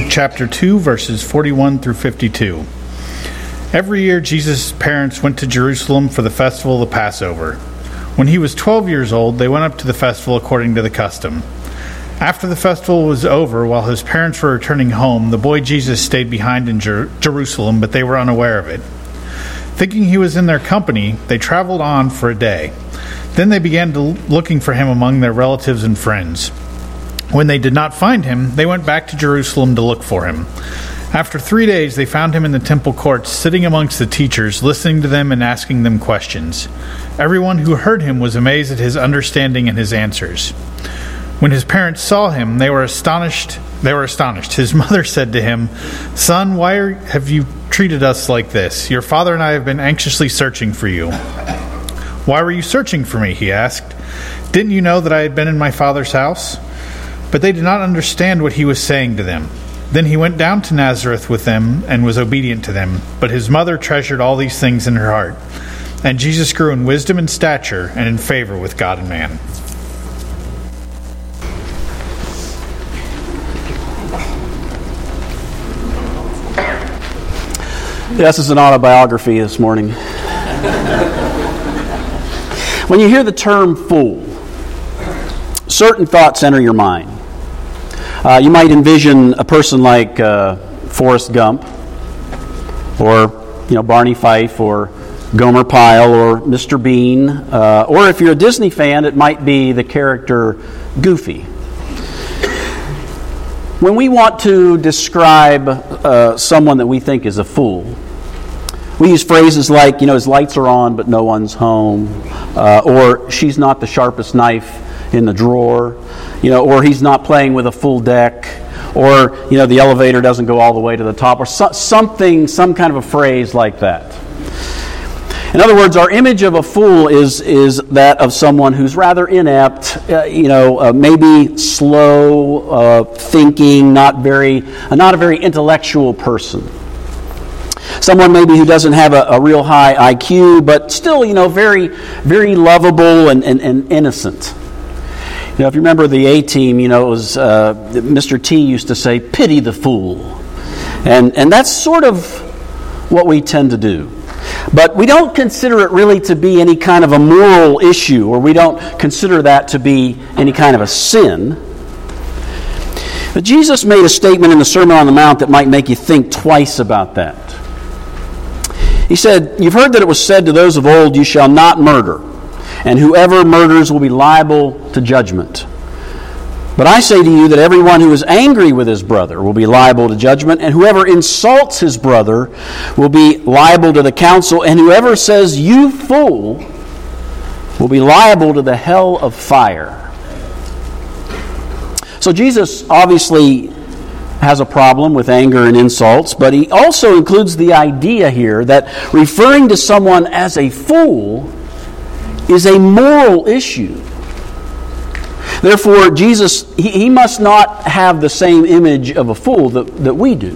chapter 2, verses 41 through 52. Every year, Jesus' parents went to Jerusalem for the festival of the Passover. When he was 12 years old, they went up to the festival according to the custom. After the festival was over, while his parents were returning home, the boy Jesus stayed behind in Jerusalem, but they were unaware of it. Thinking he was in their company, they traveled on for a day. Then they began looking for him among their relatives and friends. When they did not find him, they went back to Jerusalem to look for him. After 3 days, they found him in the temple courts, sitting amongst the teachers, listening to them and asking them questions. Everyone who heard him was amazed at his understanding and his answers. When his parents saw him, they were astonished. His mother said to him, "Son, why have you treated us like this? Your father and I have been anxiously searching for you." "Why were you searching for me?" he asked. "Didn't you know that I had been in my father's house?" But they did not understand what he was saying to them. Then he went down to Nazareth with them and was obedient to them. But his mother treasured all these things in her heart. And Jesus grew in wisdom and stature and in favor with God and man. This is an autobiography this morning. When you hear the term fool, certain thoughts enter your mind. You might envision a person like Forrest Gump, or Barney Fife, or Gomer Pyle, or Mr. Bean, or if you're a Disney fan, it might be the character Goofy. When we want to describe someone that we think is a fool, we use phrases like, his lights are on but no one's home, or she's not the sharpest knife in the drawer, or he's not playing with a full deck, or, the elevator doesn't go all the way to the top, or some kind of a phrase like that. In other words, our image of a fool is that of someone who's rather inept, maybe slow thinking, not a very intellectual person. Someone maybe who doesn't have a real high IQ, but still, very, very lovable and innocent. If you remember the A-Team, it was Mr. T used to say, "Pity the fool," and that's sort of what we tend to do. But we don't consider it really to be any kind of a moral issue, or we don't consider that to be any kind of a sin. But Jesus made a statement in the Sermon on the Mount that might make you think twice about that. He said, "You've heard that it was said to those of old, 'You shall not murder, and whoever murders will be liable to judgment.' But I say to you that everyone who is angry with his brother will be liable to judgment, and whoever insults his brother will be liable to the council, and whoever says, 'You fool,' will be liable to the hell of fire." So Jesus obviously has a problem with anger and insults, but he also includes the idea here that referring to someone as a fool is a moral issue. Therefore, Jesus, he must not have the same image of a fool that we do.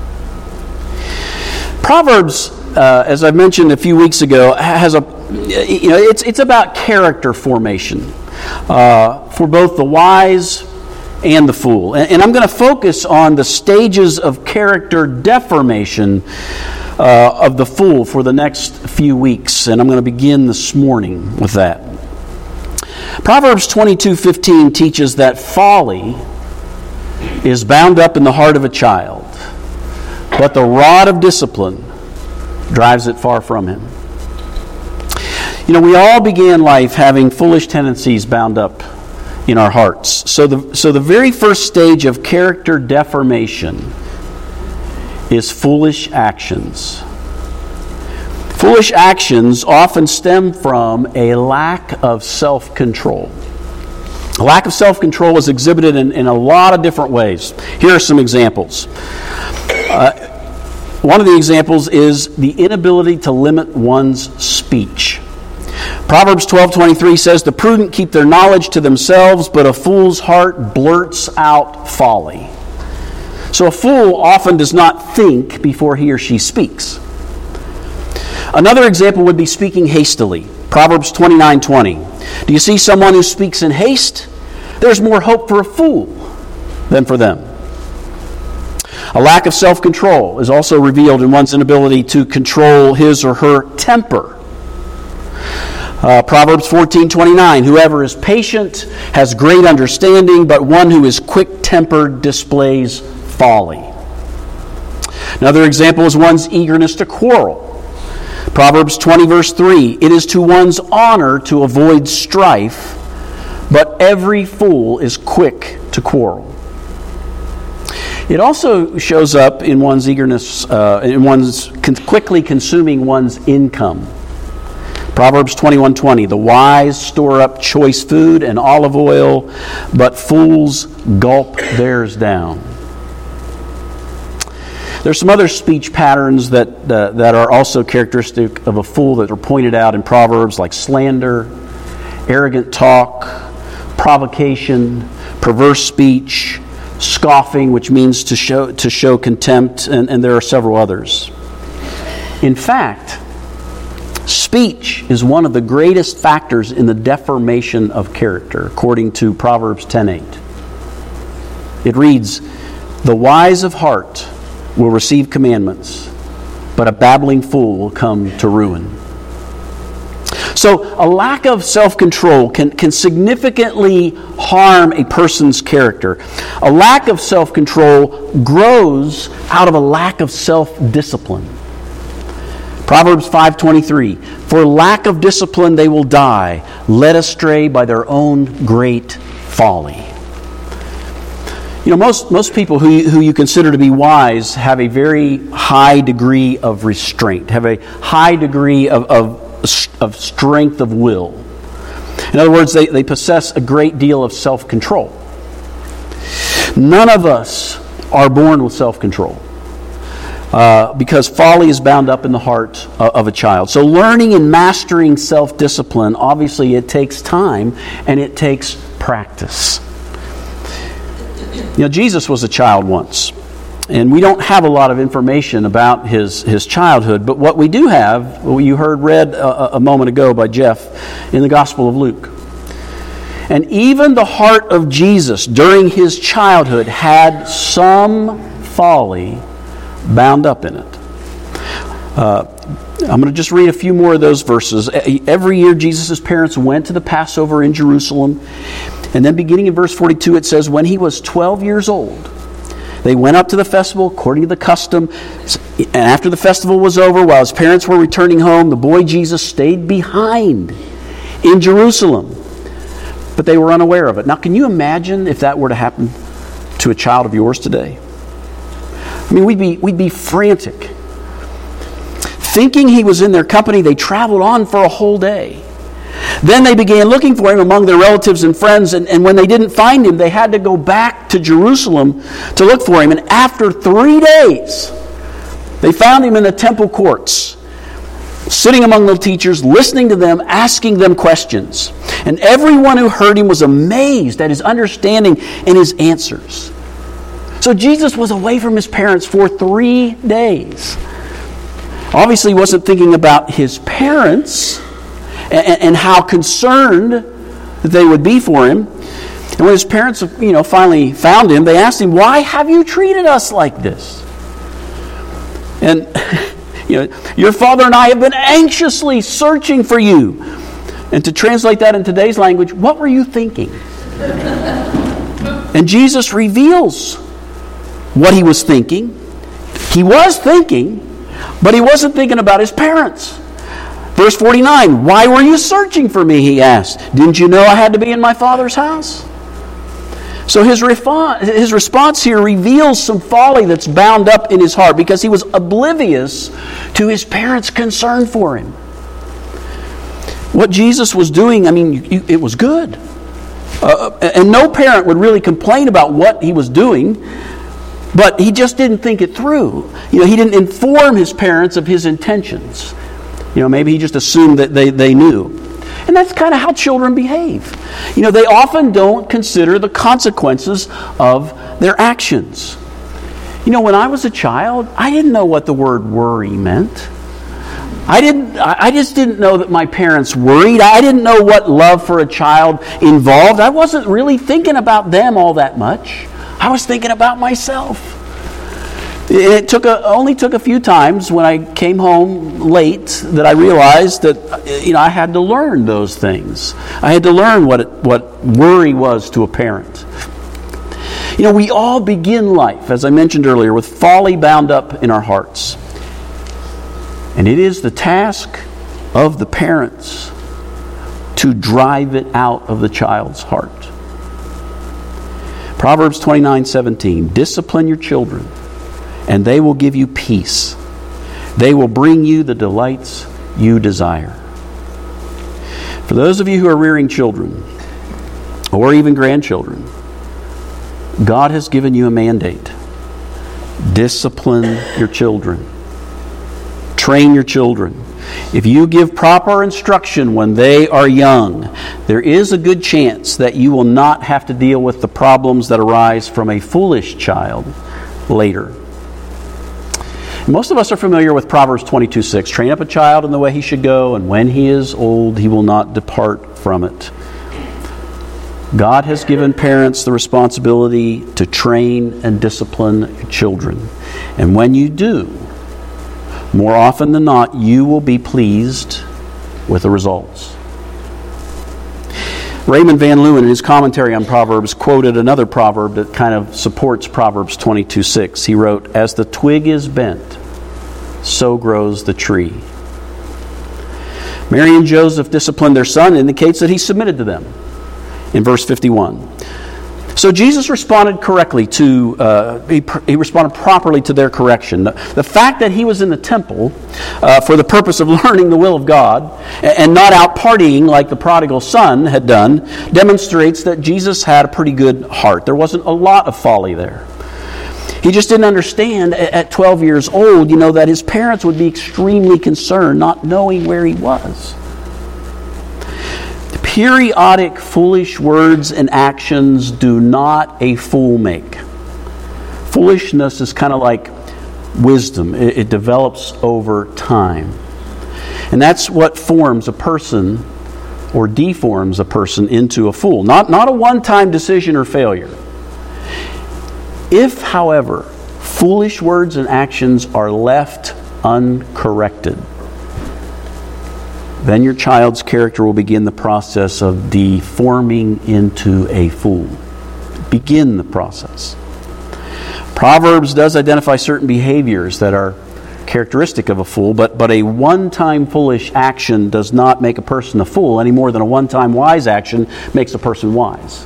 Proverbs, as I mentioned a few weeks ago, has it's about character formation for both the wise and the fool. And I'm going to focus on the stages of character deformation of the fool for the next few weeks. And I'm going to begin this morning with that. Proverbs 22:15 teaches that folly is bound up in the heart of a child, but the rod of discipline drives it far from him. We all began life having foolish tendencies bound up in our hearts. So the very first stage of character deformation is foolish actions. Foolish actions often stem from a lack of self-control. A lack of self-control is exhibited in a lot of different ways. Here are some examples. One of the examples is the inability to limit one's speech. Proverbs 12:23 says, "The prudent keep their knowledge to themselves, but a fool's heart blurts out folly." So a fool often does not think before he or she speaks. Another example would be speaking hastily. Proverbs 29:20. Do you see someone who speaks in haste? There's more hope for a fool than for them. A lack of self-control is also revealed in one's inability to control his or her temper. Proverbs 14:29, whoever is patient has great understanding, but one who is quick-tempered displays folly. Another example is one's eagerness to quarrel. Proverbs 20 verse 3, it is to one's honor to avoid strife, but every fool is quick to quarrel. It also shows up in one's eagerness, in one's quickly consuming one's income. Proverbs 21:20, the wise store up choice food and olive oil, but fools gulp theirs down. There's some other speech patterns that are also characteristic of a fool that are pointed out in Proverbs, like slander, arrogant talk, provocation, perverse speech, scoffing, which means to show contempt, and there are several others. In fact, speech is one of the greatest factors in the deformation of character, according to Proverbs 10:8. It reads, the wise of heart will receive commandments, but a babbling fool will come to ruin. So a lack of self-control can significantly harm a person's character. A lack of self-control grows out of a lack of self-discipline. Proverbs 5:23, for lack of discipline they will die, led astray by their own great folly. You know, most people who you consider to be wise have a very high degree of restraint, have a high degree of strength of will. In other words, they possess a great deal of self-control. None of us are born with self-control because folly is bound up in the heart of a child. So learning and mastering self-discipline, obviously it takes time and it takes practice. You know, Jesus was a child once, and we don't have a lot of information about his childhood, but what we do have, what you heard read a moment ago by Jeff in the Gospel of Luke. And even the heart of Jesus during his childhood had some folly bound up in it. I'm going to just read a few more of those verses. Every year Jesus' parents went to the Passover in Jerusalem. And then beginning in verse 42 it says, when he was 12 years old, they went up to the festival according to the custom. And after the festival was over, while his parents were returning home, the boy Jesus stayed behind in Jerusalem. But they were unaware of it. Now, can you imagine if that were to happen to a child of yours today? I mean, we'd be frantic. Thinking he was in their company, they traveled on for a whole day. Then they began looking for him among their relatives and friends, and when they didn't find him, they had to go back to Jerusalem to look for him. And after 3 days, they found him in the temple courts, sitting among the teachers, listening to them, asking them questions. And everyone who heard him was amazed at his understanding and his answers. So Jesus was away from his parents for 3 days. Obviously, he wasn't thinking about his parents and how concerned that they would be for him. And when his parents, finally found him, they asked him, "Why have you treated us like this?" And your father and I have been anxiously searching for you. And to translate that in today's language, what were you thinking? And Jesus reveals what he was thinking. He was thinking, but he wasn't thinking about his parents. Verse 49, "Why were you searching for me?" he asked. "Didn't you know I had to be in my Father's house?" So his response here reveals some folly that's bound up in his heart because he was oblivious to his parents' concern for him. What Jesus was doing, it was good. And no parent would really complain about what he was doing, but he just didn't think it through. He didn't inform his parents of his intentions. Maybe he just assumed that they knew. And that's kind of how children behave. They often don't consider the consequences of their actions. When I was a child, I didn't know what the word worry meant. I just didn't know that my parents worried. I didn't know what love for a child involved. I wasn't really thinking about them all that much. I was thinking about myself. It only took a few times when I came home late that I realized that I had to learn those things. I had to learn what worry was to a parent. We all begin life, as I mentioned earlier, with folly bound up in our hearts. And it is the task of the parents to drive it out of the child's heart. Proverbs 29:17, discipline your children, and they will give you peace. They will bring you the delights you desire. For those of you who are rearing children, or even grandchildren, God has given you a mandate. Discipline your children. Train your children. If you give proper instruction when they are young, there is a good chance that you will not have to deal with the problems that arise from a foolish child later. Most of us are familiar with Proverbs 22:6. Train up a child in the way he should go, and when he is old, he will not depart from it. God has given parents the responsibility to train and discipline children. And when you do, more often than not, you will be pleased with the results. Raymond Van Leeuwen, in his commentary on Proverbs, quoted another proverb that kind of supports Proverbs 22:6. He wrote, "As the twig is bent, so grows the tree." Mary and Joseph disciplined their son indicates that he submitted to them in verse 51. So Jesus responded correctly he responded properly to their correction. The fact that he was in the temple for the purpose of learning the will of God and not out partying like the prodigal son had done demonstrates that Jesus had a pretty good heart. There wasn't a lot of folly there. He just didn't understand at 12 years old, that his parents would be extremely concerned not knowing where he was. Periodic foolish words and actions do not a fool make. Foolishness is kind of like wisdom. It develops over time. And that's what forms a person or deforms a person into a fool. Not a one-time decision or failure. If, however, foolish words and actions are left uncorrected, then your child's character will begin the process of deforming into a fool. Begin the process. Proverbs does identify certain behaviors that are characteristic of a fool, but a one-time foolish action does not make a person a fool any more than a one-time wise action makes a person wise.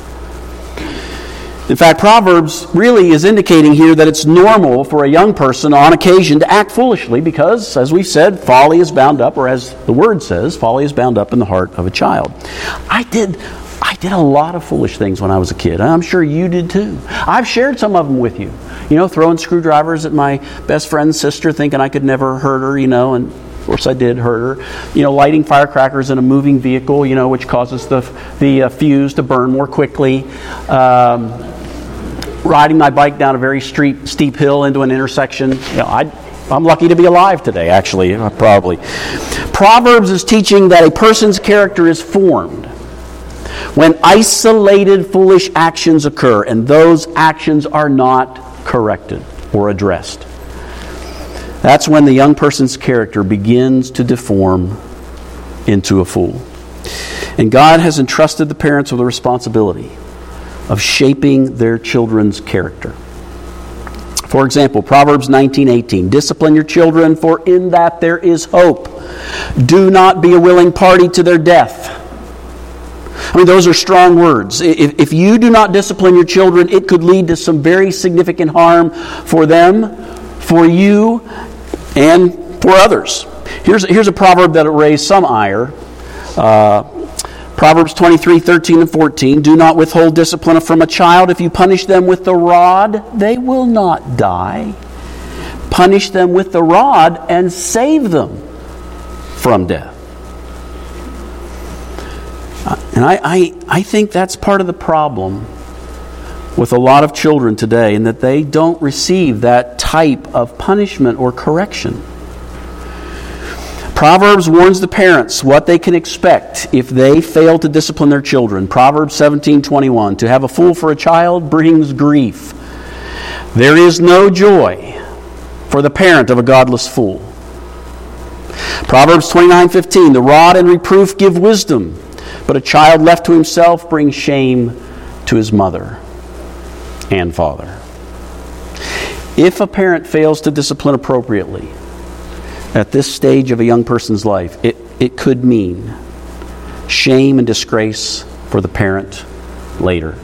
In fact, Proverbs really is indicating here that it's normal for a young person on occasion to act foolishly because, as we've said, folly is bound up, or as the word says, folly is bound up in the heart of a child. I did a lot of foolish things when I was a kid, and I'm sure you did too. I've shared some of them with you. Throwing screwdrivers at my best friend's sister thinking I could never hurt her, and of course I did hurt her. Lighting firecrackers in a moving vehicle, which causes the fuse to burn more quickly. Riding my bike down a very steep hill into an intersection. I'm lucky to be alive today, actually, probably. Proverbs is teaching that a person's character is formed when isolated foolish actions occur and those actions are not corrected or addressed. That's when the young person's character begins to deform into a fool. And God has entrusted the parents with the responsibility of shaping their children's character. For example, Proverbs 19:18, discipline your children, for in that there is hope. Do not be a willing party to their death. Those are strong words. If you do not discipline your children, it could lead to some very significant harm for them, for you, and for others. Here's a proverb that will raise some ire. Proverbs 23:13 and 14, do not withhold discipline from a child. If you punish them with the rod, they will not die. Punish them with the rod and save them from death. And I think that's part of the problem with a lot of children today, in that they don't receive that type of punishment or correction. Proverbs warns the parents what they can expect if they fail to discipline their children. Proverbs 17:21, to have a fool for a child brings grief. There is no joy for the parent of a godless fool. Proverbs 29:15, the rod and reproof give wisdom, but a child left to himself brings shame to his mother and father. If a parent fails to discipline appropriately at this stage of a young person's life, it could mean shame and disgrace for the parent later.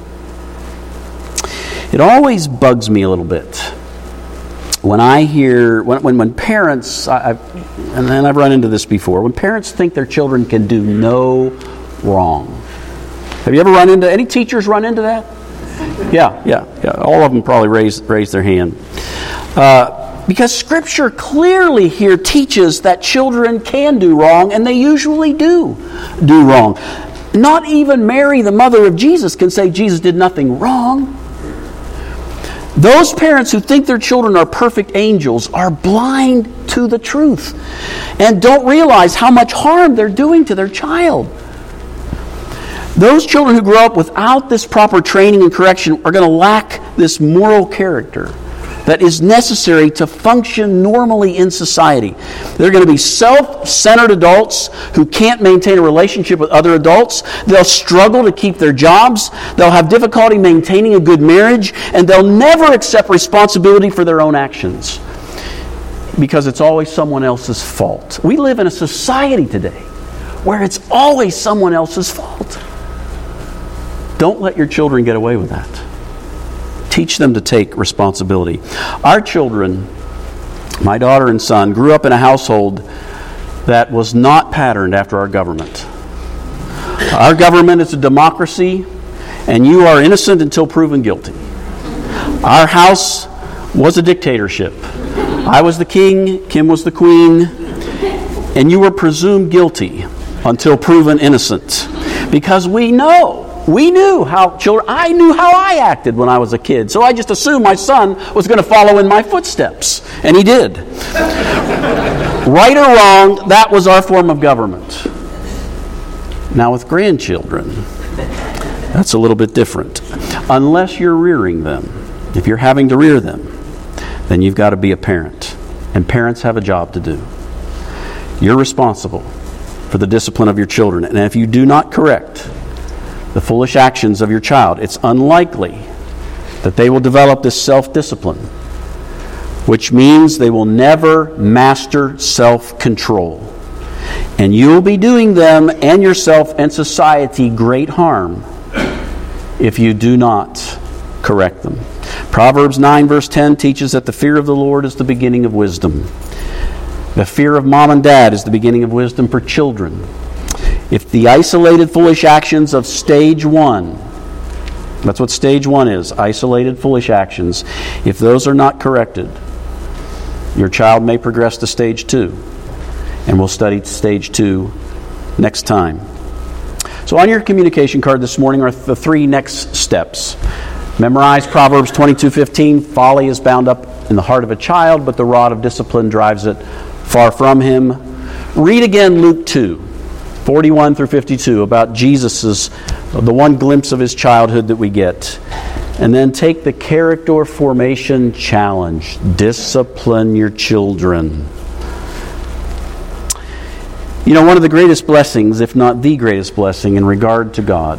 It always bugs me a little bit when I hear, when parents, and I've run into this before, when parents think their children can do no wrong. Have you ever run into, any teachers run into that? Yeah. All of them probably raise their hand. Because Scripture clearly here teaches that children can do wrong, and they usually do wrong. Not even Mary, the mother of Jesus, can say Jesus did nothing wrong. Those parents who think their children are perfect angels are blind to the truth and don't realize how much harm they're doing to their child. Those children who grow up without this proper training and correction are going to lack this moral character that is necessary to function normally in society. They're going to be self-centered adults who can't maintain a relationship with other adults. They'll struggle to keep their jobs. They'll have difficulty maintaining a good marriage. And they'll never accept responsibility for their own actions because it's always someone else's fault. We live in a society today where it's always someone else's fault. Don't let your children get away with that. Teach them to take responsibility. Our children, my daughter and son, grew up in a household that was not patterned after our government. Our government is a democracy, and you are innocent until proven guilty. Our house was a dictatorship. I was the king, Kim was the queen, and you were presumed guilty until proven innocent. Because we knew how children, I knew how I acted when I was a kid. So I just assumed my son was going to follow in my footsteps. And he did. Right or wrong, that was our form of government. Now with grandchildren, that's a little bit different. Unless you're rearing them, if you're having to rear them, then you've got to be a parent. And parents have a job to do. You're responsible for the discipline of your children. And if you do not correct the foolish actions of your child, it's unlikely that they will develop this self-discipline, which means they will never master self-control. And you will be doing them and yourself and society great harm if you do not correct them. Proverbs 9 verse 10 teaches that the fear of the Lord is the beginning of wisdom. The fear of mom and dad is the beginning of wisdom for children. If the isolated foolish actions of stage 1, that's what stage 1 is, isolated foolish actions, if those are not corrected, your child may progress to stage 2. And we'll study stage 2 next time. So on your communication card this morning are the 3 next steps. Memorize Proverbs 22:15, folly is bound up in the heart of a child, but the rod of discipline drives it far from him. Read again Luke 2. 41 through 52, about Jesus' the one glimpse of his childhood that we get. And then take the character formation challenge. Discipline your children. You know, one of the greatest blessings, if not the greatest blessing in regard to God,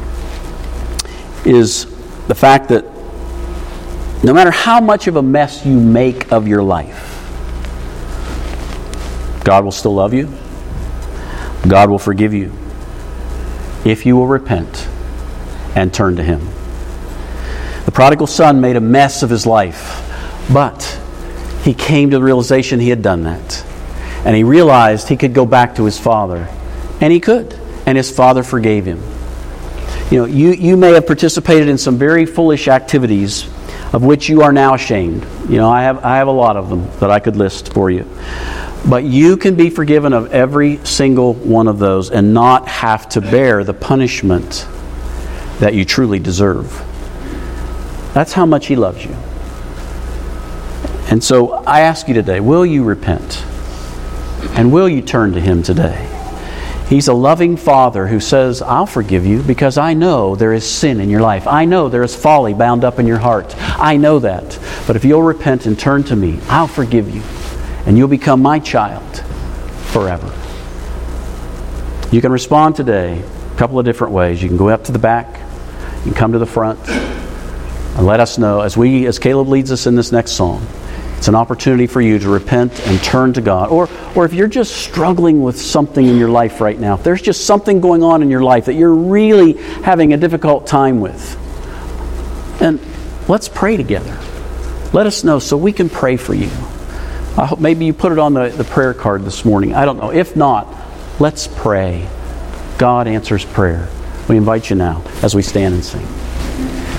is the fact that no matter how much of a mess you make of your life, God will still love you. God will forgive you if you will repent and turn to Him. The prodigal son made a mess of his life, but he came to the realization he had done that. And he realized he could go back to his father. And he could. And his father forgave him. You know, you may have participated in some very foolish activities of which you are now ashamed. You know, I have a lot of them that I could list for you. But you can be forgiven of every single one of those and not have to bear the punishment that you truly deserve. That's how much He loves you. And so I ask you today, will you repent? And will you turn to Him today? He's a loving Father who says, I'll forgive you because I know there is sin in your life. I know there is folly bound up in your heart. I know that. But if you'll repent and turn to me, I'll forgive you. And you'll become my child forever. You can respond today a couple of different ways. You can go up to the back. You can come to the front. And let us know, as Caleb leads us in this next song, it's an opportunity for you to repent and turn to God. Or if you're just struggling with something in your life right now, if there's just something going on in your life that you're really having a difficult time with, and let's pray together. Let us know so we can pray for you. I hope maybe you put it on the prayer card this morning. I don't know. If not, let's pray. God answers prayer. We invite you now as we stand and sing.